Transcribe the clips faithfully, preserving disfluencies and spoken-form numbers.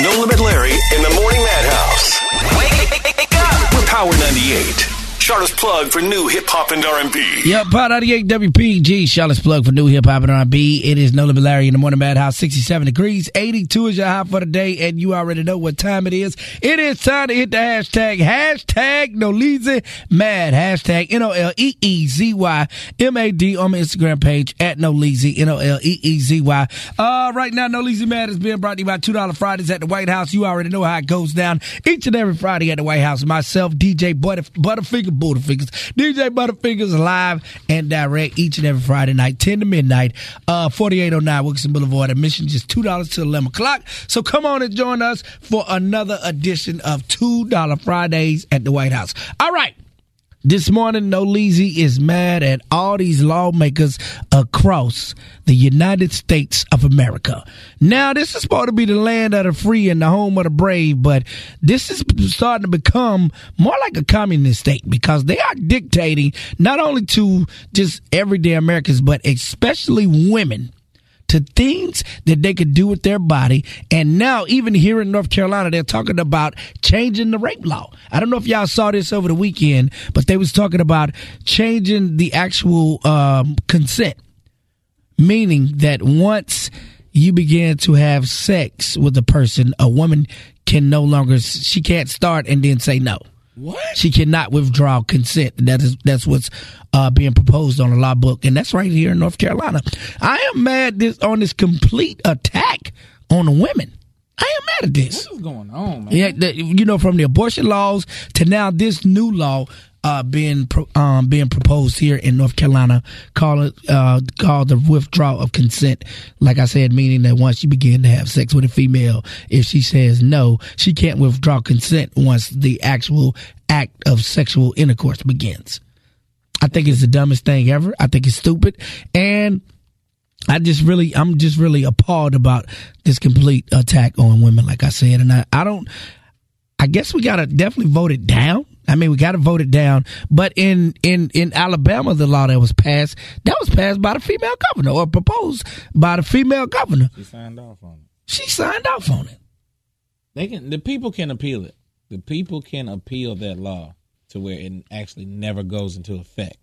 No Limit Larry in the Morning Madhouse. Wake, wake up. We're Power ninety-eight. Charlotte's plug for new hip-hop and R and B. Yep, Power ninety-eight W P G. Charlotte's plug for new hip-hop and R and B. It is No Limit Larry in the Morning Madhouse. sixty-seven degrees. eighty-two is your high for the day, and you already know what time it is. It is time to hit the hashtag. Hashtag No Leezy Mad. Hashtag N O L E E Z Y M A D on my Instagram page at No Leezy. N O L E E Z Y. Uh, right now, No Leezy Mad is being brought to you by two dollar Fridays at the White House. You already know how it goes down each and every Friday at the White House. Myself, D J Butter, Butterfinger, Butterfingers, D J Butterfingers live and direct each and every Friday night, ten to midnight, uh, forty-eight oh nine Wilkinson Boulevard. Admission just two dollars till eleven o'clock. So come on and join us for another edition of two dollar Fridays at the White House. All right. This morning, No Leezy is mad at all these lawmakers across the United States of America. Now, this is supposed to be the land of the free and the home of the brave, but this is starting to become more like a communist state because they are dictating not only to just everyday Americans, but especially women, to things that they could do with their body. And now, even here in North Carolina, they're talking about changing the rape law. I don't know if y'all saw this over the weekend, but they was talking about changing the actual um, consent, meaning that once you begin to have sex with a person, a woman can no longer, she can't start and then say no. What? She cannot withdraw consent. That is that's what's uh, being proposed on the law book, and that's right here in North Carolina. I am mad this on this complete attack on the women. I am mad at this. What is going on, man? Yeah, the, you know, from the abortion laws to now this new law uh, being pro, um, being proposed here in North Carolina, called uh, called the withdrawal of consent. Like I said, meaning that once you begin to have sex with a female, if she says no, she can't withdraw consent once the actual act of sexual intercourse begins. I think it's the dumbest thing ever. I think it's stupid, and I just really, I'm just really appalled about this complete attack on women, like I said. And I, I don't, I guess we got to definitely vote it down. I mean, we got to vote it down. But in, in, in Alabama, the law that was passed, that was passed by the female governor or proposed by the female governor. She signed off on it. She signed off on it. They can, the people can appeal it. The people can appeal that law to where it actually never goes into effect.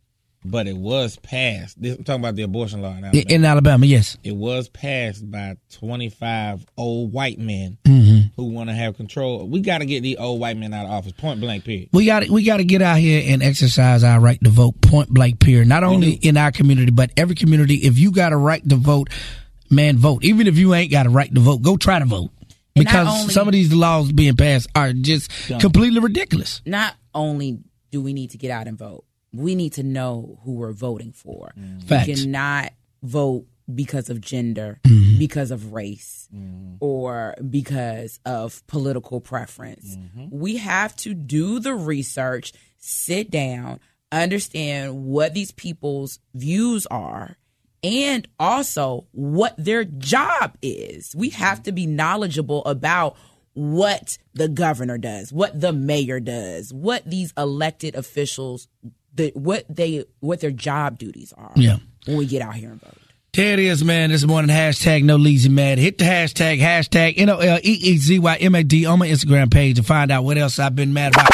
But it was passed. This, I'm talking about the abortion law in Alabama. In Alabama, yes. It was passed by twenty-five old white men mm-hmm. who want to have control. We got to get these old white men out of office, point blank, period. We got we got to get out here and exercise our right to vote, point blank, period. Not only in our community, but every community. If you got a right to vote, man, vote. Even if you ain't got a right to vote, go try to vote. Because only, some of these laws being passed are just dumb. Completely ridiculous. Not only do we need to get out and vote, we need to know who we're voting for. Mm. Facts. We cannot vote because of gender, mm-hmm. because of race, mm-hmm. or because of political preference. Mm-hmm. We have to do the research, sit down, understand what these people's views are, and also what their job is. We have to be knowledgeable about what the governor does, what the mayor does, what these elected officials, the, what they, what their job duties are. Yeah. When we get out here and vote. There it is, man. This morning, hashtag No Leezy Mad. Hit the hashtag, hashtag N O L E E Z Y M A D on my Instagram page to find out what else I've been mad about.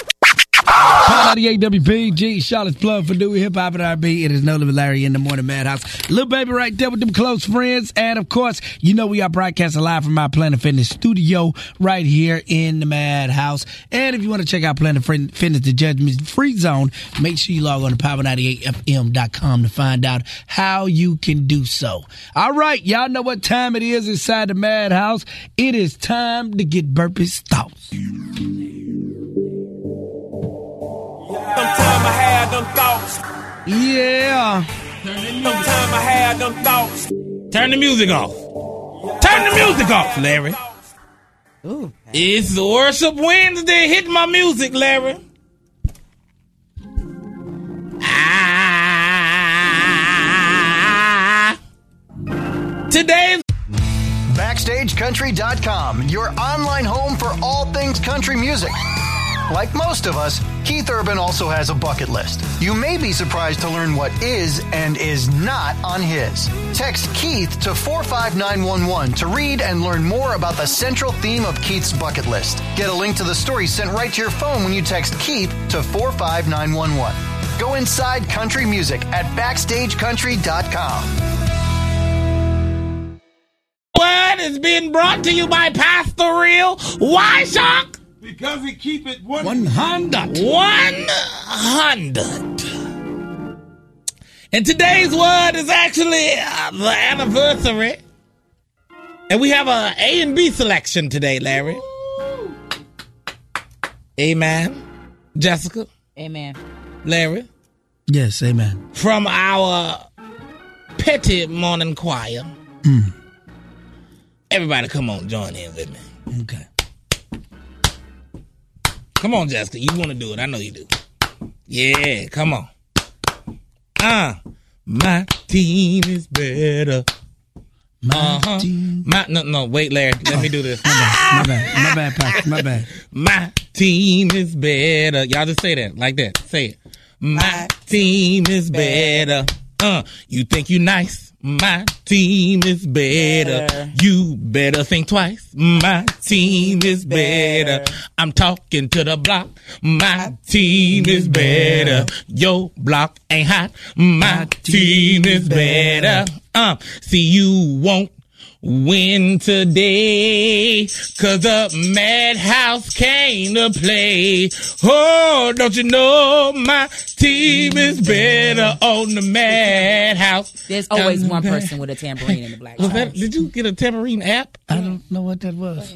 Power ninety-eight W P G, Charlotte's plug for new hip hop and R and B. It is No Limit Larry in the Morning Madhouse. Little baby right there with them close friends. And of course, you know we are broadcasting live from our Planet Fitness studio right here in the Madhouse. And if you want to check out Planet Fitness, the Judgment Free Zone, make sure you log on to power ninety-eight F M dot com to find out how you can do so. All right, y'all know what time it is inside the Madhouse. It is time to get Burpee's thoughts. Sometime I had them thoughts. Yeah. Sometime I had them thoughts. Turn the music off. Turn the music off, Larry. Ooh. It's Worship Wednesday. Hit my music, Larry. Ah. Today's Backstage Country dot com, your online home for all things country music. Like most of us, Keith Urban also has a bucket list. You may be surprised to learn what is and is not on his. Text Keith to four five nine one one to read and learn more about the central theme of Keith's bucket list. Get a link to the story sent right to your phone when you text Keith to four five nine one one. Go inside country music at backstage country dot com. Word is being brought to you by Pastor Real. Why, Shock? Because we keep it one. One hundred. One hundred. And today's word is actually uh, the anniversary. And we have a A and B selection today, Larry. Amen. Jessica. Amen. Larry. Yes, amen. From our petty morning choir. Mm. Everybody come on, join in with me. Okay. Come on, Jessica. You want to do it. I know you do. Yeah, come on. Uh, my team is better. My uh-huh. team. My, no, no, wait, Larry. Let me do this. My bad, my bad, my bad, Pastor, my bad. My team is better. Y'all just say that, like that. Say it. My team is better. Uh, you think you nice? My team is better. better. You better think twice. My team is better. I'm talking to the block. My team is better. Your block ain't hot. My team is better. Uh, see, you won't win today, cause the Madhouse came to play. Oh, don't you know my team is better on the Madhouse? There's always one person with a tambourine in the black. Was that, did you get a tambourine app? I don't know what that was.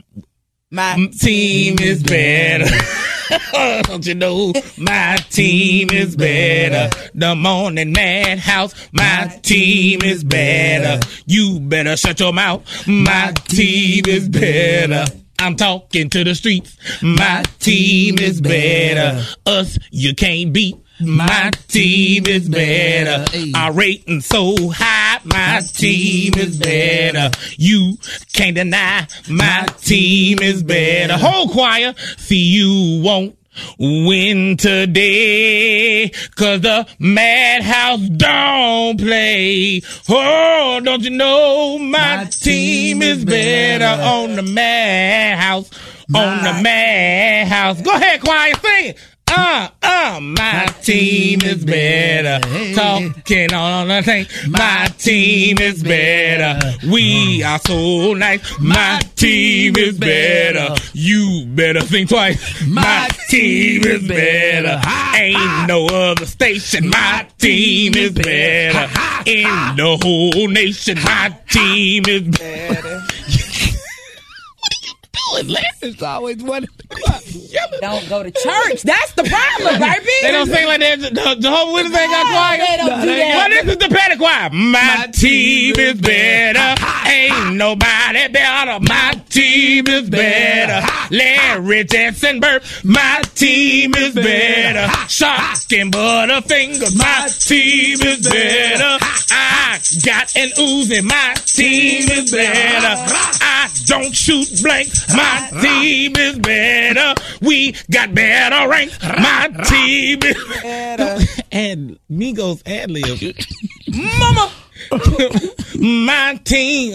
My team is better. Don't you know my team is better? The Morning Madhouse, my team is better. You better shut your mouth. My team is better. I'm talking to the streets. My team is better. Us, you can't beat. My team is better. Our rating so high. My team is better. You can't deny. My team is better. Whole choir, see you won't win today, cause the Madhouse don't play. Oh, don't you know my, my team, team is better, better on the Madhouse, my on the Madhouse. Go ahead, choir, sing it. Uh, uh, my team is better. Talking on the thing. My team is better. We are so nice. My team is better. You better think twice. My team is better. Ain't no other station. My team is better. In the whole nation. My team is better. It's always one. Don't go to church. That's the problem, baby. They don't sing like that. The Jehovah's Witnesses ain't got choir. They don't no, do that. Well, this is the petty choir. My, My team is better. Ain't nobody better. My team is better. Larry Jackson Burp. My team is better. Shark and Butterfingers. My team is better. I got an Uzi. My team is better. I don't shoot blanks. My team is better. We got better ranks. My team is better. And Migos ad lib. Mama. My team.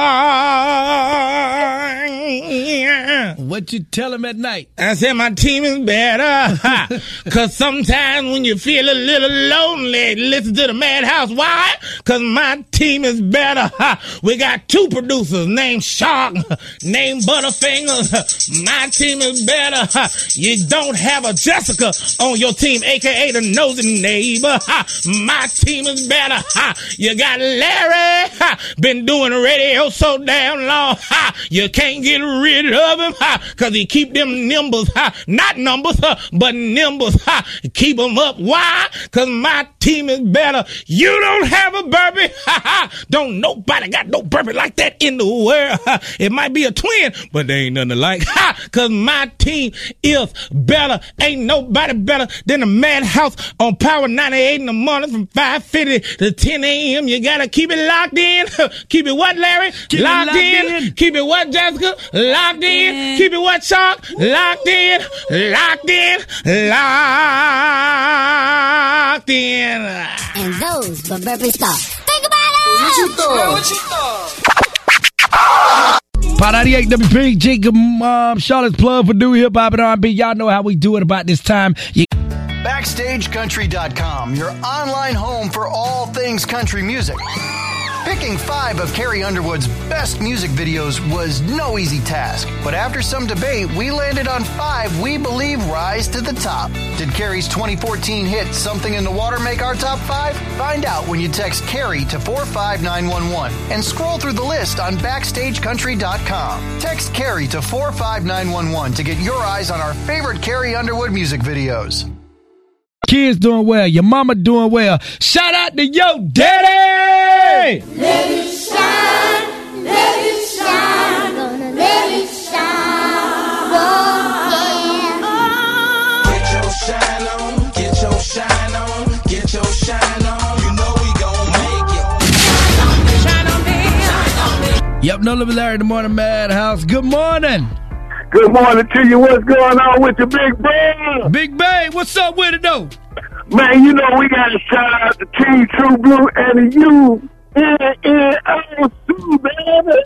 Oh, what you tell him at night? I said my team is better. Cause sometimes when you feel a little lonely, listen to the Madhouse. Why? Cause my team is better. We got two producers named Shark, named Butterfingers. My team is better. You don't have a Jessica on your team, aka the nosy neighbor. My team is better. You got Larry, been doing radio so damn long. You can't get rid of him, cause he keep them nimbles, not numbers, but nimbles. Keep them up. Why? Cause my team is better. You don't have a burpee. Don't nobody got no burpee like that in the world. It might be a twin, but they ain't nothing alike. Cause my team is better. Ain't nobody better than the Madhouse on Power ninety-eight in the morning from five fifty to ten a.m. You gotta keep it locked in. Keep it what, Larry? Keep locked, it locked in. in. Keep it what, Jessica? Locked in. in. Keep it what, Chalk? Locked in, locked in, locked in. And those were Burpee Stars. Think about it! What you thought? What you thought? Pod ninety-eight W P G, um, Charlotte's plug for new hip hop and R and B. Y'all know how we do it about this time. You- Backstage Country dot com, your online home for all things country music. Picking five of Carrie Underwood's best music videos was no easy task, but after some debate, we landed on five we believe rise to the top. Did Carrie's twenty fourteen hit Something in the Water make our top five? Find out when you text Carrie to four five nine one one and scroll through the list on Backstage Country dot com. Text Carrie to four five nine one one to get your eyes on our favorite Carrie Underwood music videos. Kids doing well. Your mama doing well. Shout out to yo daddy! Let it shine, let it shine, gonna let it shine. Oh, yeah. Get your shine on, get your shine on, get your shine on. You know we gon' make it. Shine on me. Shine on me. Yep, no Little Larry in the Morning Madhouse. Good morning. Good morning to you. What's going on with your big bang? Big Bang, what's up with it though? Man, you know we got to shout out to Team True Blue and you. Yeah, yeah, oh, too, baby.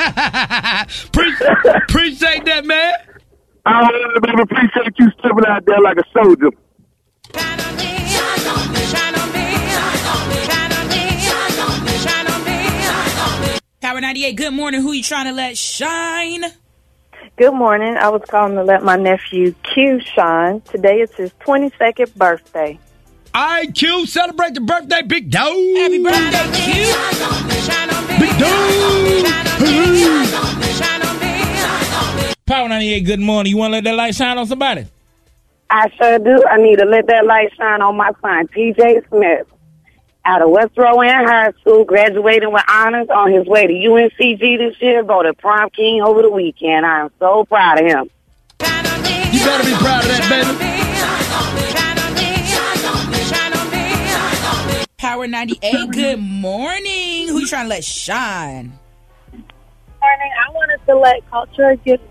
Pre- appreciate that, man. I really baby, appreciate you stepping out there like a soldier. Shine on me. Shine on me. Shine on me. Shine on me. Shine on me. Shine on me. Shine on me. Power ninety-eight, good morning. Who you trying to let shine? Good morning. I was calling to let my nephew Q shine. Today is his twenty-second birthday. All right, Q, celebrate the birthday, big dog. Happy birthday, Q. Shine on me. Shine on me. Big dog. Shine on me. Shine on me. Shine on me. Shine on me. Power ninety-eight, good morning. You want to let that light shine on somebody? I sure do. I need to let that light shine on my son, T J Smith. Out of West Rowan High School, graduating with honors on his way to U N C G this year, voted prom king over the weekend. I am so proud of him. You better be proud of that, baby. Power ninety-eight, good morning. Who you trying to let shine? Morning. I wanted to let Culture get.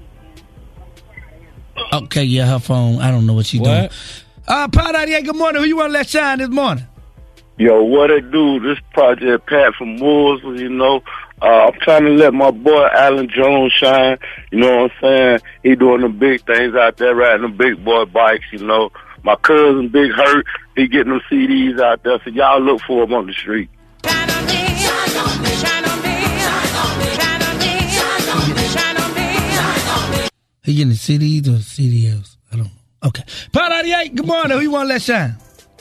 Okay, yeah, her phone. I don't know what she's What? doing. Uh, Power ninety-eight, good morning. Who you want to let shine this morning? Yo, what it do? This Project Pat from Moores, you know. Uh, I'm trying to let my boy Alan Jones shine. You know what I'm saying? He doing the big things out there, riding the big boy bikes, you know. My cousin, Big Hurt, he getting them C Ds out there, so y'all look for him on the street. Shine on me, shine on me, shine on me, shine on me, shine on me, shine on me, shine on me. He getting the C Ds or the C D Ls? I don't know. Okay. Power ninety-eight, good morning. Who you want to let shine?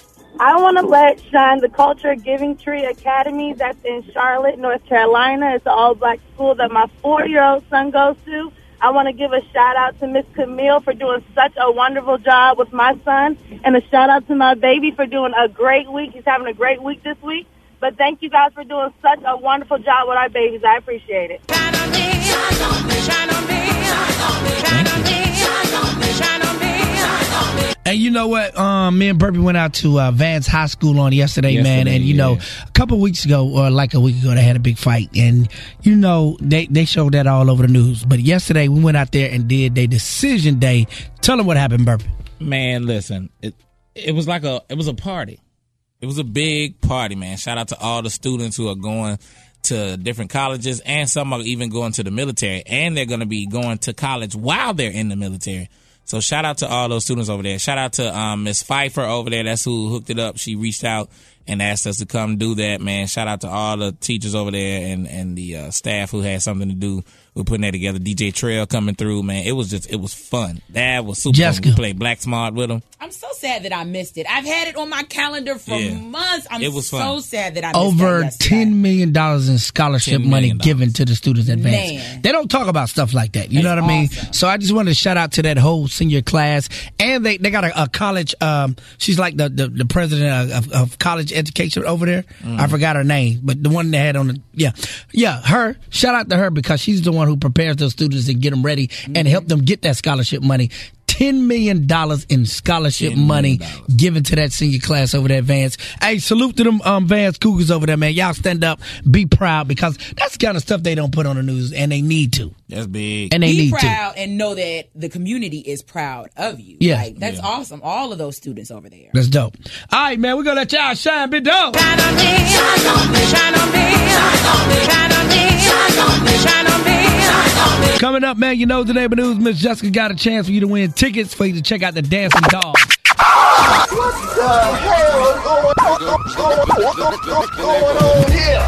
I want to let shine the Culture Giving Tree Academy that's in Charlotte, North Carolina. It's an all-black school that my four-year-old son goes to. I want to give a shout-out to Miss Camille for doing such a wonderful job with my son, and a shout-out to my baby for doing a great week. He's having a great week this week. But thank you guys for doing such a wonderful job with our babies. I appreciate it. Shine on me, shine on me, shine on me, shine on me, shine on me, shine on me, shine on me, shine on me. And you know what? Um, me and Burpee went out to uh, Vance High School on yesterday, Yesterday, man. And, you yeah. know, a couple of weeks ago, or like a week ago, they had a big fight. And, you know, they, they showed that all over the news. But yesterday, we went out there and did their decision day. Tell them what happened, Burpee. Man, listen, it it was like a it was a party. It was a big party, man. Shout out to all the students who are going to different colleges, and some are even going to the military, and they're going to be going to college while they're in the military. So shout out to all those students over there. Shout out to um, Miss Pfeiffer over there. That's who hooked it up. She reached out and asked us to come do that, man. Shout out to all the teachers over there and, and the uh, staff who had something to do with putting that together. D J Trail coming through, man. It was just, it was fun. That was super Jessica. fun. We played Black Smart with them. I'm so sad that I missed it. I've had it on my calendar for Yeah. months. I'm It was so fun. sad that I missed Over that yesterday. ten million dollars in scholarship ten money million dollars. given to the students at Vance. Man. They don't talk about stuff like that. You know what That's I mean? awesome. So I just wanted to shout out to that whole senior class. And they, they got a, a college, um, she's like the, the, the president of, of college education over there. Mm. I forgot her name, but the one they had on the, yeah. Yeah, her. Shout out to her because she's the one who prepares those students and get them ready and help them get that scholarship money. ten million dollars in scholarship money given to that senior class over there, Vance. Hey, salute to them um, Vance Cougars over there, man. Y'all stand up, be proud, because that's the kind of stuff they don't put on the news, and they need to. That's big. And they be need proud to. and know that the community is proud of you. Yeah. Like, that's Yeah. awesome. All of those students over there. That's dope. All right, man, we're going to let y'all shine, big dog. Shine on me, shine on me, shine on me, shine on me, shine on me, shine on me, shine on me, shine on me. Coming up, man, you know the neighbor news. Miss Jessica got a chance for you to win tickets for you to check out the Dancing Dogs. What the hell is going on, going on here?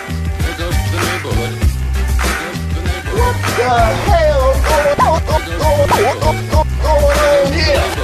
What the hell is going on, going on here?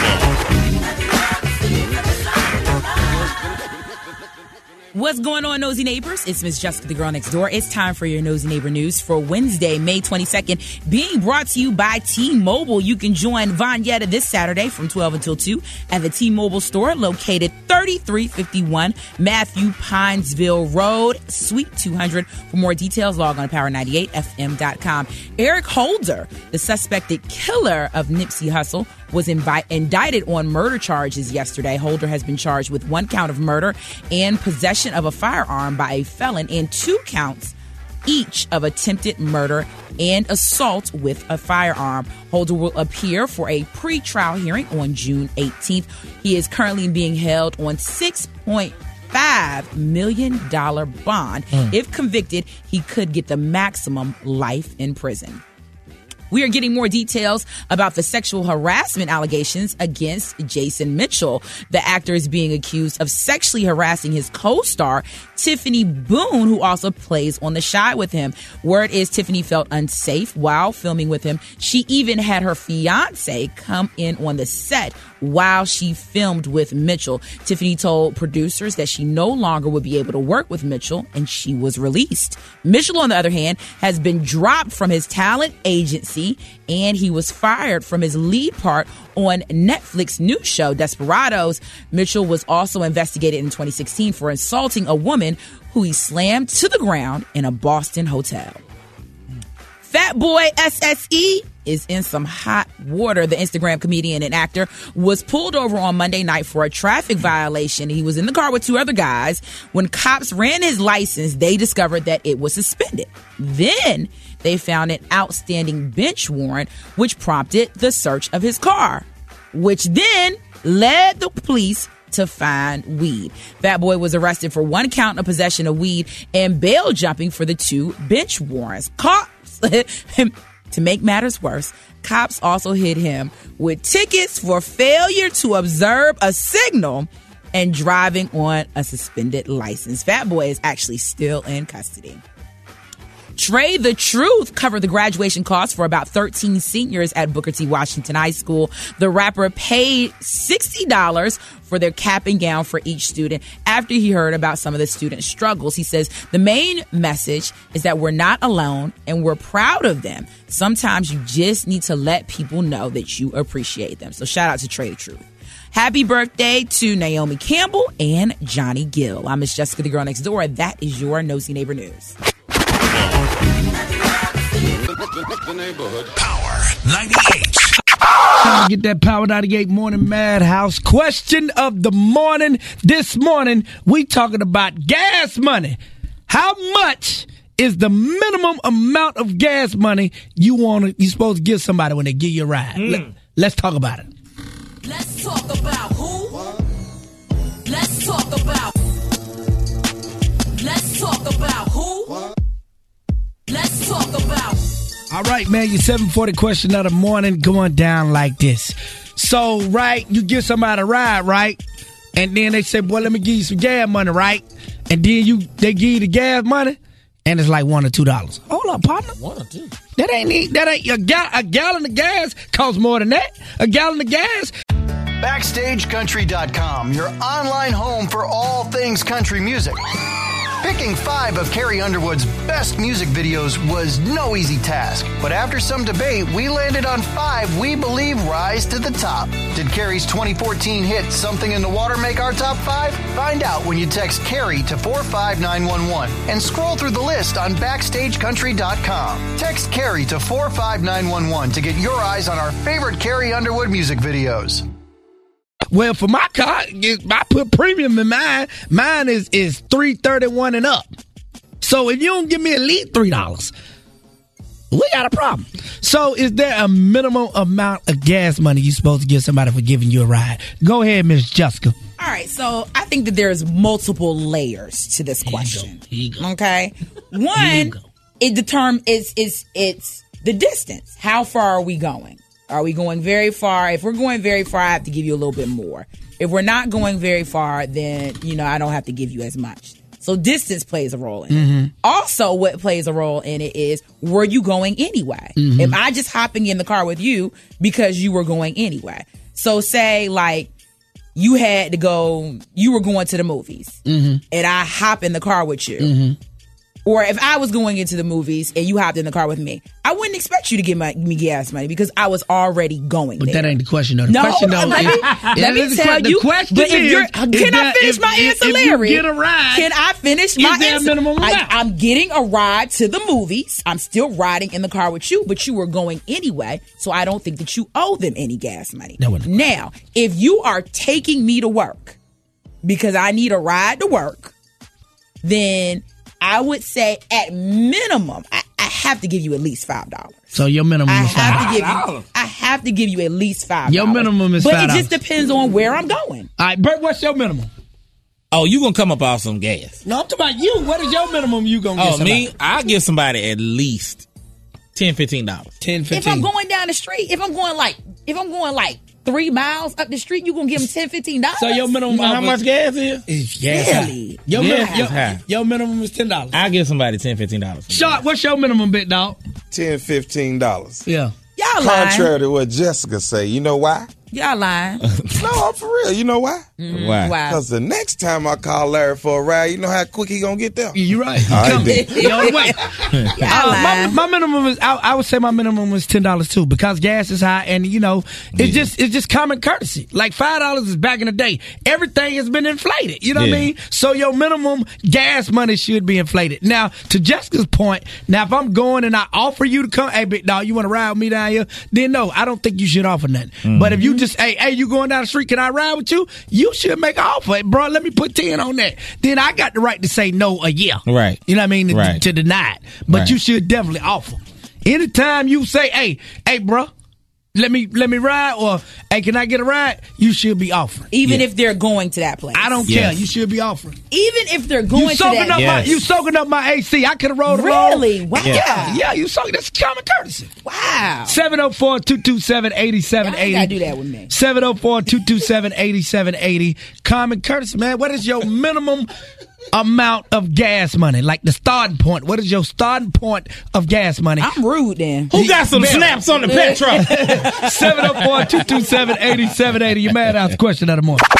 What's going on, Nosy Neighbors? It's Miss Jessica, the girl next door. It's time for your Nosy Neighbor News for Wednesday, May twenty-second, being brought to you by T-Mobile. You can join Vanyetta this Saturday from twelve until two at the T-Mobile store located thirty-three fifty-one Matthew Pinesville Road, Suite two hundred. For more details, log on to power ninety-eight f m dot com. Eric Holder, the suspected killer of Nipsey Hussle, was invi- indicted on murder charges yesterday. Holder has been charged with one count of murder and possession of a firearm by a felon and two counts each of attempted murder and assault with a firearm. Holder will appear for a pre-trial hearing on June eighteenth. He is currently being held on six point five million dollars bond. Mm. If convicted, he could get the maximum life in prison. We are getting more details about the sexual harassment allegations against Jason Mitchell. The actor is being accused of sexually harassing his co-star, Tiffany Boone, who also plays on The Chi with him. Word is Tiffany felt unsafe while filming with him. She even had her fiance come in on the set while she filmed with Mitchell. Tiffany told producers that she no longer would be able to work with Mitchell, and she was released. Mitchell, on the other hand, has been dropped from his talent agency, and he was fired from his lead part on Netflix news show Desperados. Mitchell was also investigated in twenty sixteen for assaulting a woman who he slammed to the ground in a Boston hotel. Fat Boy S S E is in some hot water. The Instagram comedian and actor was pulled over on Monday night for a traffic violation. He was in the car with two other guys. When cops ran his license, they discovered that it was suspended. Then they found an outstanding bench warrant, which prompted the search of his car, which then led the police to find weed. Fat Boy was arrested for one count of possession of weed and bail jumping for the two bench warrants. Cops, to make matters worse, cops also hit him with tickets for failure to observe a signal and driving on a suspended license. Fat Boy is actually still in custody. Trey the Truth covered the graduation costs for about thirteen seniors at Booker T. Washington High School. The rapper paid sixty dollars for their cap and gown for each student after he heard about some of the students' struggles. He says the main message is that we're not alone and we're proud of them. Sometimes you just need to let people know that you appreciate them. So shout out to Trey the Truth. Happy birthday to Naomi Campbell and Johnny Gill. I'm Miss Jessica, the girl next door. That is your Nosy Neighbor News. Power ninety-eight. Time to get that Power ninety-eight Morning Madhouse question of the morning. This morning, we talking about gas money. How much is the minimum amount of gas money you want to, you supposed to give somebody when they give you a ride? Mm. Let, let's talk about it. Let's talk about who? Let's talk about. Let's talk about who? Let's talk about. All right, man, your seven forty question of the morning going down like this. So, right, you give somebody a ride, right? And then they say, boy, let me give you some gas money, right? And then you they give you the gas money, and it's like one or two dollars. Hold up, partner. One or two. That ain't that ain't a, gal, a gallon of gas costs more than that. A gallon of gas. Backstage Country dot com, your online home for all things country music. Picking five of Carrie Underwood's best music videos was no easy task, but after some debate, we landed on five we believe rise to the top. Did Carrie's twenty fourteen hit Something in the Water make our top five? Find out when you text Carrie to four five nine one one and scroll through the list on backstage country dot com. Text Carrie to four five nine one one to get your eyes on our favorite Carrie Underwood music videos. Well, for my car, I put premium in mine. Mine is is three thirty one and up. So if you don't give me at least three dollars, we got a problem. So is there a minimum amount of gas money you're supposed to give somebody for giving you a ride? Go ahead, Miss Jessica. All right, so I think that there's multiple layers to this question. Here you go. Here you go. Okay, Here you one, go. it determines it's it's it's the distance. How far are we going? Are we going very far? If we're going very far, I have to give you a little bit more. If we're not going very far, then, you know, I don't have to give you as much. So distance plays a role in Mm-hmm. it. Also, what plays a role in it is, were you going anyway? Mm-hmm. Am I just hopping in the car with you because you were going anyway? So say, like, you had to go, you were going to the movies, Mm-hmm. and I hop in the car with you. Mm-hmm. Or if I was going into the movies and you hopped in the car with me, I wouldn't expect you to give my, me gas money because I was already going But there. that ain't the question, though. The No, question, though, let is, me, let me is tell the, you. The question but if is, you're, is can that I finish if, my if, answer, if Larry? you get a ride, Can I finish is my there a answer? minimum I, amount? I'm getting a ride to the movies. I'm still riding in the car with you, but you were going anyway, so I don't think that you owe them any gas money. That wasn't- Now, if you are taking me to work because I need a ride to work, then I would say at minimum, I, I have to give you at least five dollars. So your minimum I is five have to give dollars. you. I have to give you at least five. Your minimum is but five it just dollars. depends on where I'm going. All right, Bert, what's your minimum? Oh, you gonna come up off some gas? No, I'm talking about you. What is your minimum you gonna get Oh, somebody? me? I'll give somebody at least ten, fifteen dollars. ten, fifteen. If I'm going down the street, if I'm going like, if I'm going like three miles up the street, you gonna give them ten, fifteen dollars? So your minimum, You know how offer much gas is? is gas Really? high. Your, Gas minimum, is your, high. your minimum is ten dollars. I'll give somebody ten, fifteen dollars. Shot, what's your minimum, big dog? ten, fifteen dollars. Yeah. Y'all lying. Contrary to what Jessica say, you know why? Y'all lying. No, I'm for real. You know why? Why? Wow. Because the next time I call Larry for a ride, you know how quick he gonna get there? You're right. All right, Come- then. you on the way. Y'all Uh, my, lying. my minimum is I, I would say my minimum is ten dollars too because gas is high and you know it's Yeah. just it's just common courtesy. Like five dollars is back in the day. Everything has been inflated. You know what I Yeah. mean? So your minimum gas money should be inflated. Now to Jessica's point, now if I'm going and I offer you to come, hey big dog, you want to ride with me down here? Then no, I don't think you should offer nothing. Mm-hmm. But if you just hey hey you going down the street, can I ride with you? You should make an offer, hey, bro. Let me put ten on that. Then I got the right to say no a year. Right. You know what I mean? To, Right. to deny it. But Right. you should definitely offer. Anytime you say, hey, hey, bro, let me let me ride, or hey, can I get a ride? You should be offering. Even Yeah. if they're going to that place. I don't Yes. care. You should be offering. Even if they're going You to soaking that. up my Yes. you soaking up my A C. I could have rolled along. Really? Wow. Yeah, yeah. You soaking. That's common courtesy. Wow. seven oh four, two two seven, eight seven Y'all ain't eight gotta zero. do that with me. seven oh four, two two seven, eight seven eight zero. Common courtesy, man. What is your minimum amount of gas money? Like the starting point. What is your starting point of gas money? I'm rude then. Who got some Man. snaps on the pet truck? seven oh four, two two seven, eight seven eight zero. You mad out the question of the morning.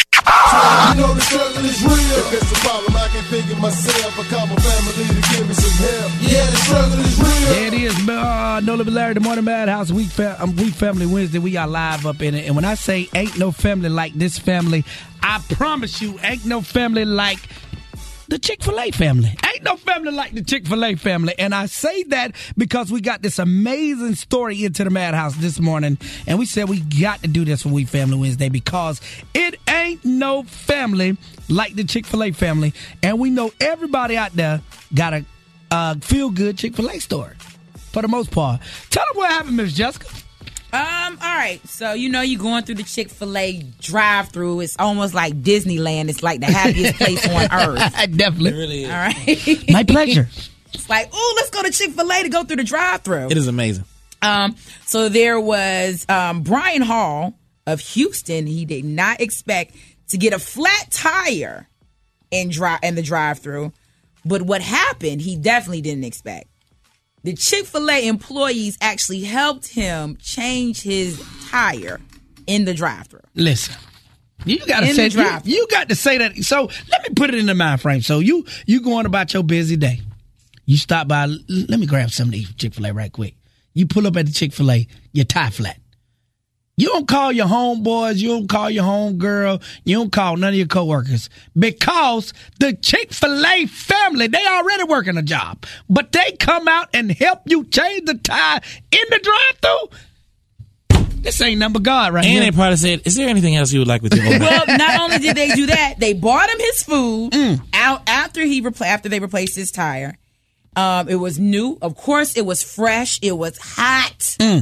You know the struggle is real. If it's a problem, I can figure myself. A couple family to give me some help. Yeah, the struggle is real. There it is, uh, No Limit Larry, the Morning Madhouse. We, fa- um, we Family Wednesday. We are live up in it. And when I say ain't no family like this family, I promise you, ain't no family like the Chick-fil-A family. Ain't no family like the Chick-fil-A family. And I say that because we got this amazing story into the Madhouse this morning. And we said we got to do this for We Family Wednesday because it ain't no family like the Chick-fil-A family. And we know everybody out there got a uh, feel-good Chick-fil-A story for the most part. Tell them what happened, Miss Jessica. Um, all right. So, you know, you're going through the Chick-fil-A drive-thru. It's almost like Disneyland. It's like the happiest place on earth. Definitely. It really is. All right. My pleasure. It's like, oh, let's go to Chick-fil-A to go through the drive-thru. It is amazing. Um, so there was um, Brian Hall of Houston. He did not expect to get a flat tire in dri- in the drive-thru, but what happened, he definitely didn't expect. The Chick-fil-A employees actually helped him change his tire in the drive-thru. Listen, You gotta In say the drive. you, you got to say that. So let me put it in the mind frame. So you you going about your busy day. You stop by. Let me grab something to eat from Chick-fil-A right quick. You pull up at the Chick-fil-A. Your tie flat. You don't call your homeboys. You don't call your homegirl. You don't call none of your coworkers because the Chick-fil-A family, they already working a job, but they come out and help you change the tire in the drive-thru. This ain't number God right and here. And they probably said, is there anything else you would like with your own? Well, not only did they do that, they bought him his food mm. out after he repla- after they replaced his tire. Um, it was new. Of course, it was fresh. It was hot. Mm.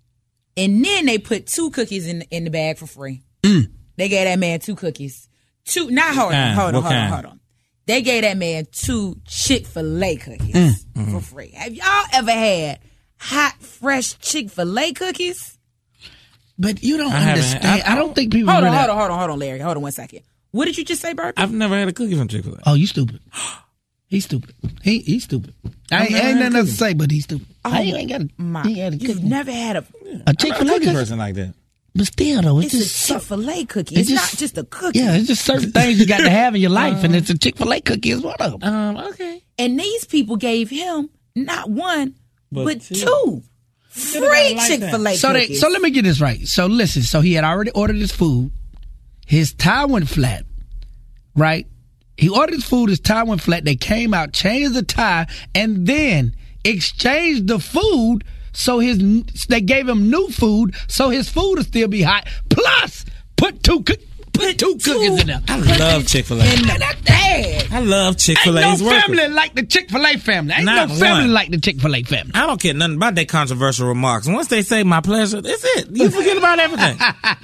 And then they put two cookies in in the bag for free. Mm. They gave that man two cookies. Two, not hold on, hold on, hold on, hold on. They gave that man two Chick-fil-A cookies Mm. for Mm-hmm. free. Have y'all ever had hot, fresh Chick-fil-A cookies? But you don't I understand. I, I don't think people. Hold on, really... hold on, hold on, hold on, Larry. Hold on one second. What did you just say, Burpee? I've never had a cookie from Chick-fil-A. Oh, you stupid. He's stupid. He he's stupid. I ain't, ain't nothing else to say, but he's stupid. Oh, I ain't, ain't got a, my, he ain't got a you've cookie. never had a a Chick-fil-A cookie cookie? person like that. But still, though, it's, It's just a Chick-fil-A cookie. it's It's, just- not just a cookie. yeah, it's just certain things you got to have in your life, and it's a Chick-fil-A cookie is one of them. Um, okay. And these people gave him not one, But but, two. two Should've free got it like Chick-fil-A So they, cookies. so let me get this right. So listen, so he had already ordered his food. His tie went flat, right? He ordered his food, his tie went flat. They came out, changed the tie, and then exchanged the food. So his they gave him new food, so his food will still be hot. Plus, put two cook, put two cookies in there. I love Chick-fil-A. in the bag. I love Ain't Chick-fil-A's no workers. family like the Chick-fil-A family. Ain't Not no family one. like the Chick-fil-A family. I don't care nothing about their controversial remarks. Once they say my pleasure, that's it. You forget about everything.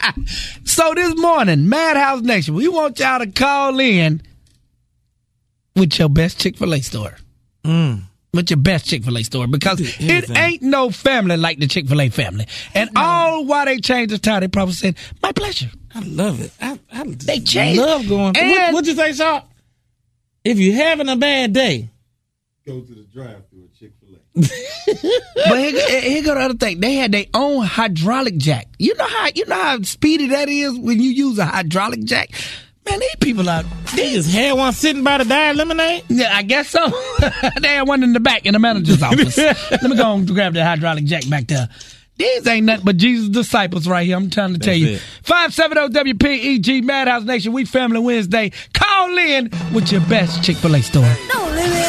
So this morning, Madhouse Nation, we want y'all to call in with your best Chick-fil-A story. Mm. With your best Chick-fil-A story. Because Do it anything. ain't no family like the Chick-fil-A family. And all while they changed the time, they probably said, my pleasure. I love it. I, I just They changed. love going. And- What, what'd you say, Sharp? If you're having a bad day, Go to the drive-thru at Chick-fil-A. But here, here go the other thing. They had their own hydraulic jack. You know how you know how speedy that is when you use a hydraulic jack? Man, these people are... they just had one sitting by the Diet Lemonade. Yeah, I guess so. They had one in the back in the manager's office. Let me go and grab the hydraulic jack back there. These ain't nothing but Jesus' disciples right here. I'm trying to tell you. it. five seven zero W P E G Madhouse Nation. We Family Wednesday. Call in with your best Chick-fil-A story. No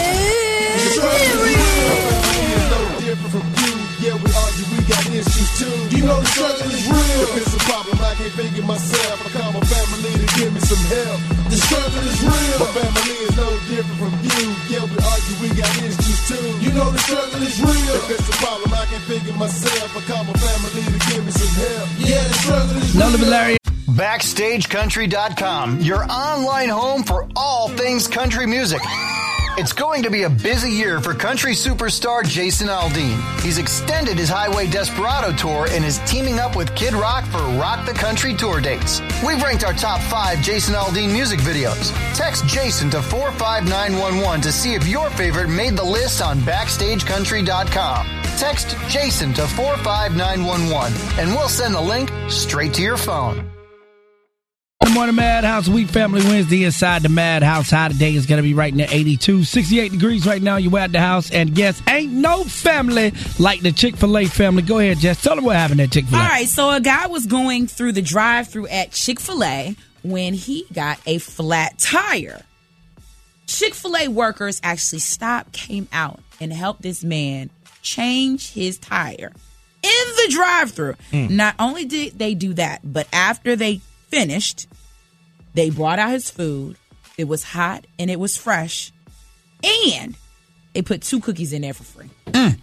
different from you. Yeah, we argue, we got issues too. You know the struggle is real. If it's a problem, I can't figure myself. I call my family to give me some help. The struggle is real. My family is no different from you. Yeah, we argue, we got issues too. You know the struggle is real. If it's a problem, I can't figure myself. I call my family to give me some help. Yeah, the struggle is No real. Limit Larry. Backstage Country dot com, your online home for all things country music. It's going to be a busy year for country superstar Jason Aldean. He's extended his Highway Desperado tour and is teaming up with Kid Rock for Rock the Country tour dates. We've ranked our top five Jason Aldean music videos. Text Jason to four five nine one one to see if your favorite made the list on Backstage Country dot com. Text Jason to four five nine one one and we'll send the link straight to your phone. Good morning, Madhouse. We Family Wednesday inside the Madhouse. High today is going to be right near eighty-two. sixty-eight degrees right now. You're at the house. And yes, ain't no family like the Chick-fil-A family. Go ahead, Jess. Tell them what happened at Chick-fil-A. All right, so a guy was going through the drive-thru at Chick-fil-A when he got a flat tire. Chick-fil-A workers actually stopped, came out, and helped this man change his tire in the drive-thru. Mm. Not only did they do that, but after they finished, they brought out his food. It was hot and it was fresh. And they put two cookies in there for free. Mm.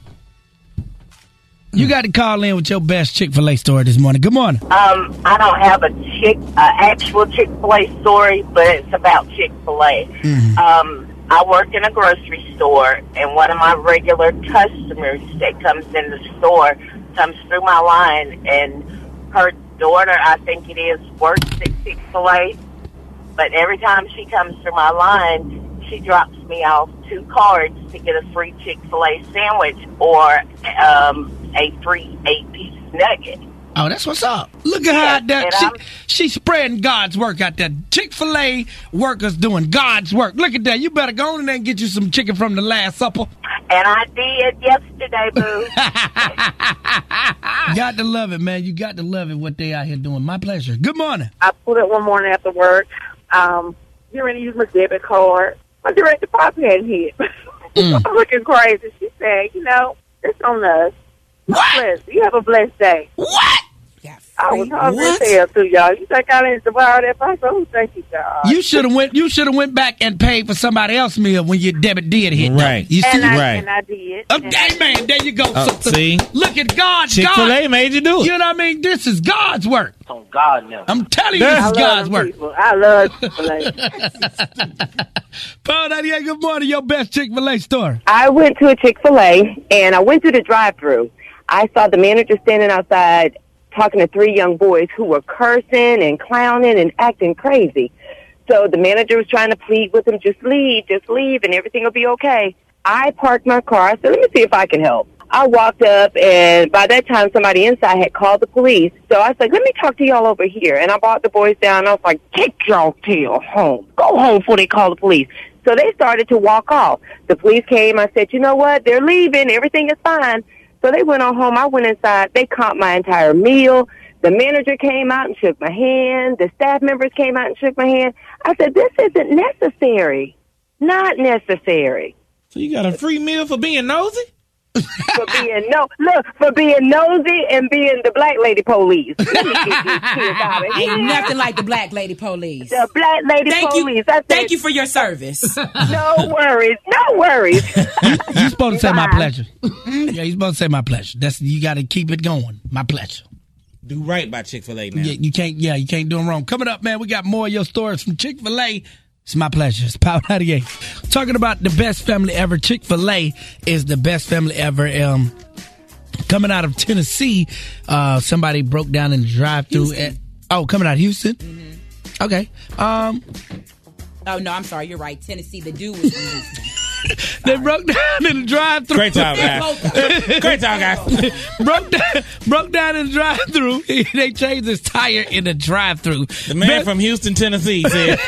You got to call in with your best Chick-fil-A story this morning. Good morning. Um, I don't have a chick, uh, actual Chick-fil-A story, but it's about Chick-fil-A. Mm-hmm. Um, I work in a grocery store, and one of my regular customers that comes in the store comes through my line, and her daughter, I think it is, works at Chick-fil-A. But every time she comes through my line, she drops me off two cards to get a free Chick-fil-A sandwich or um, a free eight-piece nugget. Oh, that's what's up. Look at how and that I'm- she, she's spreading God's work out there. Chick-fil-A workers doing God's work. Look at that. You better go on in there and get you some chicken from the Last Supper. And I did yesterday, boo. Got to love it, man. You got to love it what they out here doing. My pleasure. Good morning. I pulled up one morning after work. Um, getting ready to use my debit card. My direct deposit hadn't hit. Mm. I'm looking crazy. She said, you know, it's on us. What? You have a blessed day. What? I was hungry as What? hell too, y'all. You think I didn't survive that price? Oh, thank you, God. You should have went. You should have went back and paid for somebody else's meal when your debit did hit. Right. You see? And I, Right. and I did. Oh, hey, man, there you go. Oh, So- see? Look at God. Chick-fil-A God. made you do it. You know what I mean? This is God's work. On God now. I'm telling you, Yeah. this I is love God's them work. people. I love Chick-fil-A. Paul ninety-eight, good morning. Your best Chick-fil-A story. I went to a Chick-fil-A, and I went through the drive-thru. I saw the manager standing outside talking to three young boys who were cursing and clowning and acting crazy. So the manager was trying to plead with them, just leave, just leave, and everything will be okay. I parked my car. I said, let me see if I can help. I walked up, and by that time, somebody inside had called the police. So I said, let me talk to y'all over here. And I brought the boys down. I was like, take y'all tail home. Go home before they call the police. So they started to walk off. The police came. I said, you know what? They're leaving. Everything is fine. So they went on home. I went inside. They comped my entire meal. The manager came out and shook my hand. The staff members came out and shook my hand. I said, this isn't necessary. Not necessary. So you got a free meal for being nosy? For being no look for being nosy and being the black lady police. Let me get these kids out of here. Ain't nothing like the black lady police. The black lady Thank police. you. I said, Thank you for your service. no worries, no worries. You supposed to say my Bye. pleasure. Yeah, you supposed to say my pleasure. That's you got to keep it going. My pleasure. Do right by Chick-fil-A now. Yeah, you can't. Yeah, you can't do them wrong. Coming up, man, we got more of your stories from Chick-fil-A. It's my pleasure. It's Power ninety-eight. Talking about the best family ever. Chick-fil-A is the best family ever. Um, coming out of Tennessee, uh, somebody broke down in the drive-thru. At, oh, coming out of Houston. Mm-hmm. Okay. Um, oh no, I'm sorry. You're right. Tennessee. The dude was from Houston. They broke down in the drive-thru. Great job, guys. Great job, guys. broke down, broke down in the drive-thru. They changed his tire in the drive-thru. The man Best- from Houston, Tennessee said.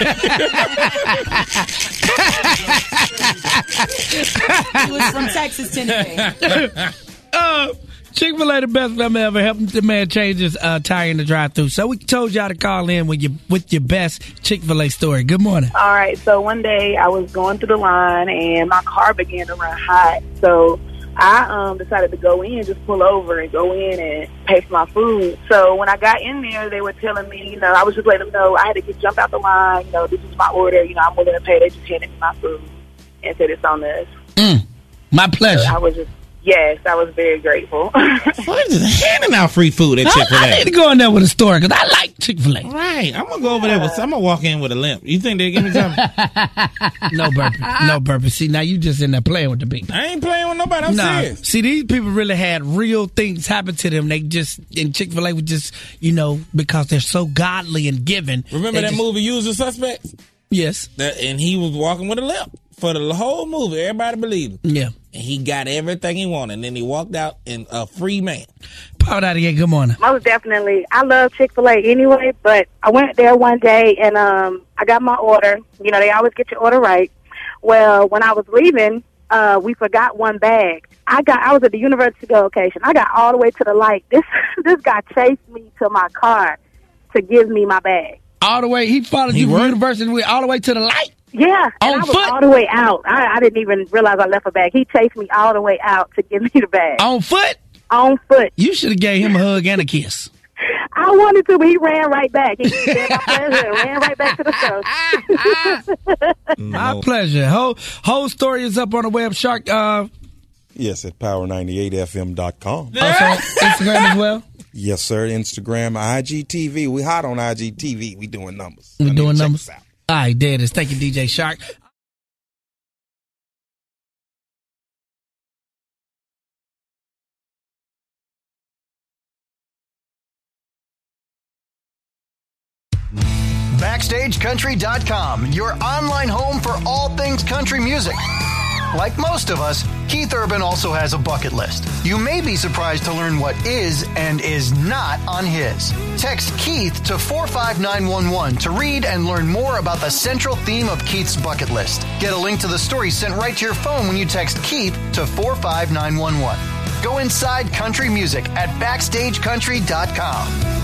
He was from Texas, Tennessee. uh, Chick-fil-A, the best family ever, helping the man change his uh, tire in the drive-thru. So we told y'all to call in with your with your best Chick-fil-A story. Good morning. All right, so one day I was going through the line and my car began to run hot. So I um, decided to go in, just pull over and go in and pay for my food. So when I got in there, they were telling me, you know, I was just letting them know I had to get jump out the line. You know, this is my order. You know, I'm willing to pay. They just handed me my food and said it's on us. Mm, my pleasure. So I was just. Yes, I was very grateful. Why is it handing out free food at Chick-fil-A? I, I need to go in there with a story because I like Chick-fil-A. Right. I'm going to go over there with I'm going to walk in with a limp. You think they'll give me something? No burpee. No burpee. See, now you just in there playing with the people. I ain't playing with nobody. I'm nah. serious. See, these people really had real things happen to them. They just, in Chick-fil-A, was just, you know, because they're so godly and giving. Remember that just, movie, Usual Suspects? Yes. That, and he was walking with a limp for the whole movie. Everybody believed him. Yeah. And he got everything he wanted. And then he walked out in a free man. Power ninety-eight, good morning. Most definitely. I love Chick-fil-A anyway, but I went there one day and um, I got my order. You know, they always get your order right. Well, when I was leaving, uh, we forgot one bag. I got. I was at the University location. I got all the way to the light. This this guy chased me to my car to give me my bag. All the way? He followed he you from University all the way to the light? Yeah, and on I was foot? all the way out. I, I didn't even realize I left a bag. He chased me all the way out to give me the bag. On foot? On foot. You should have gave him a hug and a kiss. I wanted to, but he ran right back. He said my pleasure and ran right back to the show. My pleasure. Whole whole story is up on the web, Shark. Uh, yes, at power ninety-eight f m dot com. Also, Instagram as well? Yes, sir. Instagram, I G T V. We hot on I G T V. We doing numbers. We doing numbers. All right, there it is. Thank you, D J Shark. Backstage Country dot com, your online home for all things country music. Like most of us, Keith Urban also has a bucket list. You may be surprised to learn what is and is not on his. Text Keith to four five nine one one to read and learn more about the central theme of Keith's bucket list. Get a link to the story sent right to your phone when you text Keith to four five nine one one. Go inside country music at backstage country dot com.